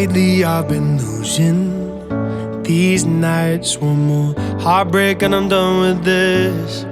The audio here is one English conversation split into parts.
lately I've been losing these nights. One more heartbreak and I'm done with this.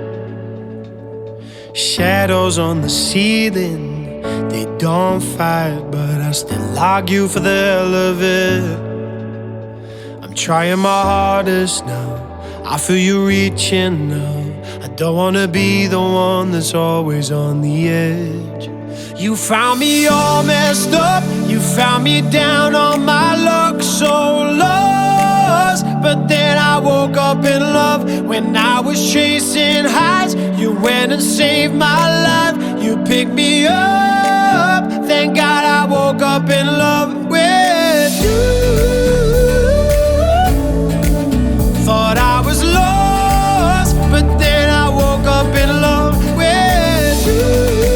Shadows on the ceiling, they don't fight, but I still argue for the hell of it. I'm trying my hardest now, I feel you reaching now. I don't wanna be the one that's always on the edge. You found me all messed up, you found me down on my luck, so lost. But then I woke up in love. When I was chasing highs, you went and saved my life. You picked me up, thank God I woke up in love with you. Thought I was lost, but then I woke up in love with you.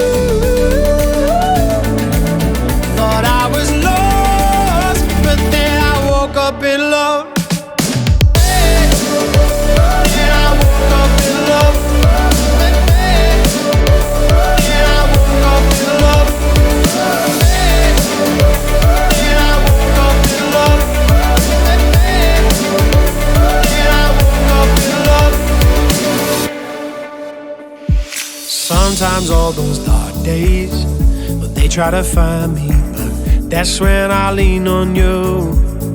Thought I was lost, but then I woke up in love. Then I woke up in love. Then I woke up in love. Then I woke up in love. Sometimes all those dark days, well, they try to find me, but that's when I lean on you.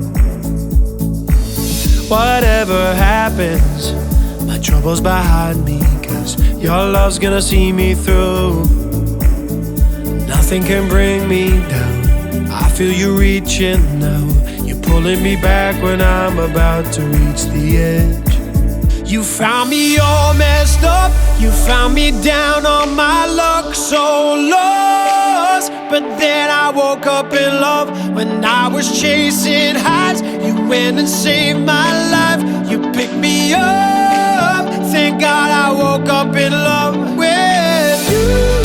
Whatever happens, my trouble's behind me, 'cause your love's gonna see me through. Nothing can bring me down, I feel you reaching now. You're pulling me back when I'm about to reach the edge. You found me all messed up, you found me down on my luck, so lost. But then I woke up in love. When I was chasing highs, you went and saved my life. You picked me up, thank God I woke up in love with you.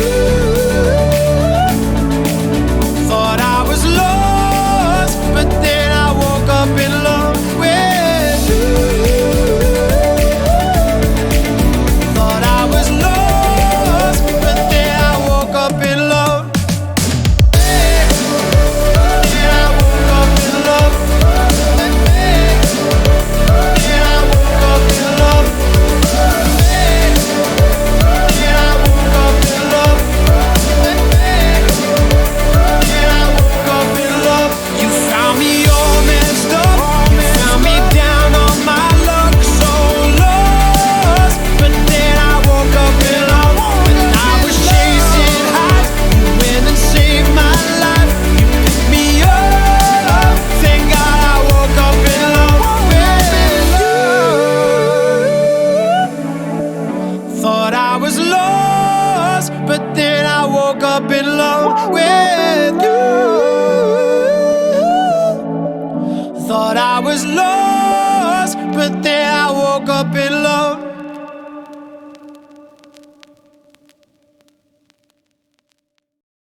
Thought I was lost, but then I woke up in love with you. I was lost, but then I woke up in love with you. Thought I was lost, but then I woke up in love.